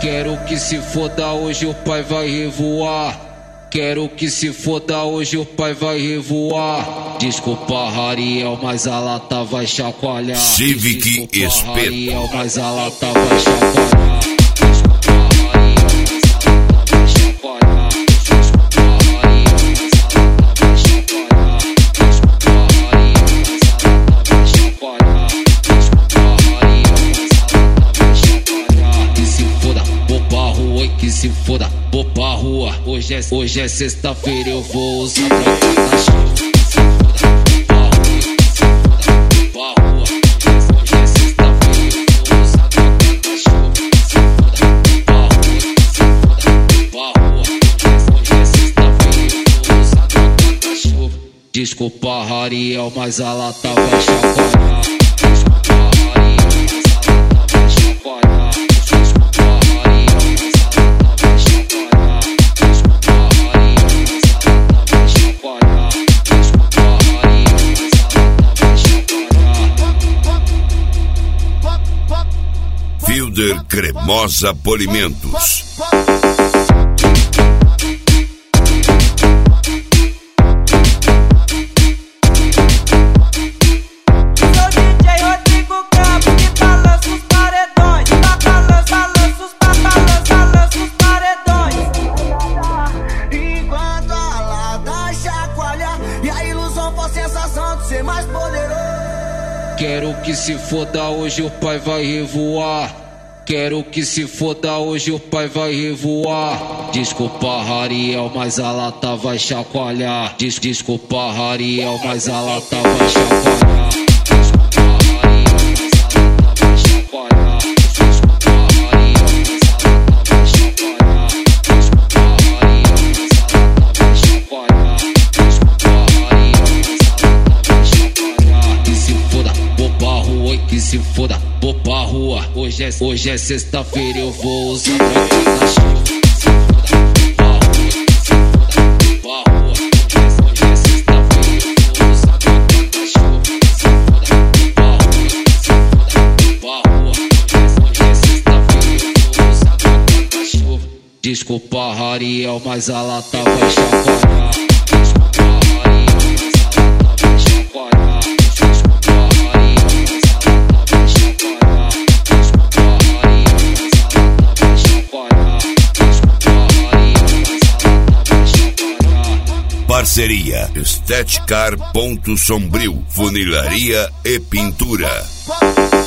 Quero que se foda, hoje o pai vai revoar. Quero que se foda, hoje o pai vai revoar. Desculpa, Rariel, mas a lata vai chacoalhar. Civic Desculpa, Espeto. Rariel, mas a lata vai chacoalhar. Que se foda, vou pra rua. Hoje é sexta-feira, eu vou usar pra cantar show. Hoje é sexta-feira, eu vou usar pra cantar show. Hoje é sexta-feira, eu vou usar pra cantar show. Desculpa, Rariel, mas a lata vai chacoalhar. Fielder Cremosa Polimentos. Quero que se foda, hoje o pai vai revoar. Quero que se foda, hoje o pai vai revoar. Desculpa, Rariel, mas a lata vai chacoalhar. Desculpa, Rariel, mas a lata vai chacoalhar. Que se foda, vou pra rua. Hoje é sexta-feira, eu vou usar pra cantar show. Hoje é sexta-feira, eu vou usar pra cantar show. Hoje é sexta-feira, eu vou usar pra cantar show. Desculpa, Rariel, mas a lata vai chacoalhar. Parceria Estética Ponto Sombrio, funilaria e pintura.